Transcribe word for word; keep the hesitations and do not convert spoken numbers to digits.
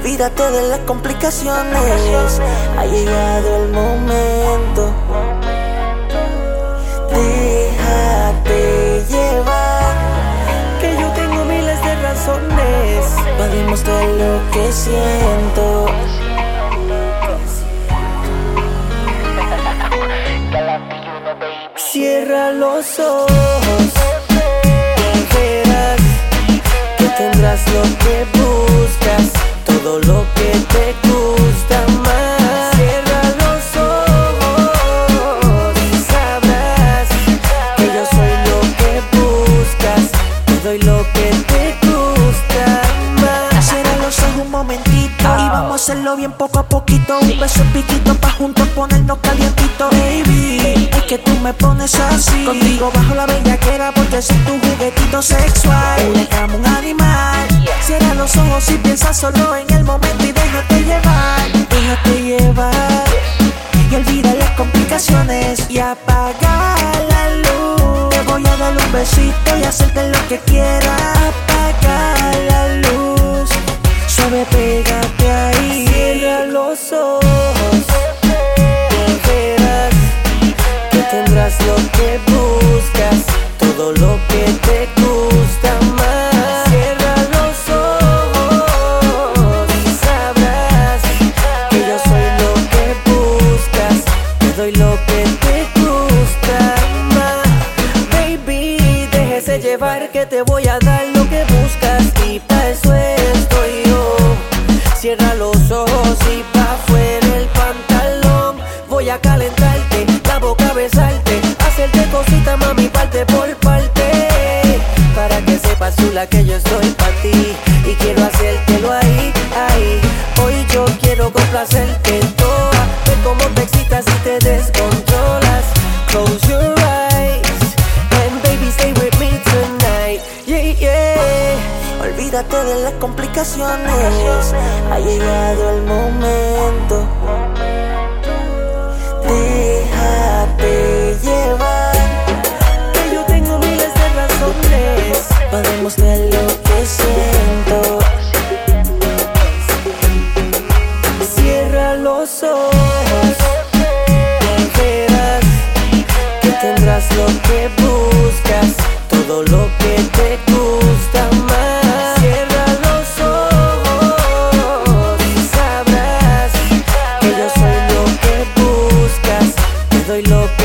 Olvídate de las complicaciones, ha llegado el momento. Déjate llevar, que yo tengo miles de razones para demostrar lo que siento. Cierra los ojos y verás que tendrás lo que buscas, todo lo que te gusta más. Cierra los ojos y sabrás que yo soy lo que buscas, te doy lo que te gusta más. Cierra los ojos un momentito y vamos a hacerlo bien poco a poquito. Un beso piquito pa' juntos ponernos calientito. Baby, es que tú me pones así, contigo bajo la bellaquera porque soy tu juguetito sexual. Una cama, un animal. Cierra los ojos y piensa solo en el momento y déjate llevar. Déjate llevar y olvida las complicaciones y apaga la luz. Te voy a dar un besito y hacerte lo que quieras. Apaga la luz, suave, pégate ahí. Cierra los ojos y verás que tendrás lo que buscas, todo lo que te gusta más. Cierra los ojos y sabrás que yo soy lo que buscas, te doy lo que te gusta más. Baby, déjese llevar que te voy a dar lo que buscas y pa' eso estoy yo. Cierra los ojos y pa' fuera el pantalón. Voy a calentarte, la boca besarte, hacerte cosita mami parte por parte, para que sepas chula que yo estoy pa' ti y quiero hacértelo ahí, ahí. Hoy yo quiero complacerte toda, ver cómo te excitas y te descontrolas. Close your eyes and baby stay with me tonight, yeah, yeah. Olvídate de las complicaciones, ha llegado el momento. Déjate llevar, que yo tengo miles de razones para demostrar lo que siento. Cierra los ojos y verás que tendrás lo que buscas, todo lo que te gusta más. Cierra los ojos y sabrás que yo soy lo que buscas, te doy lo que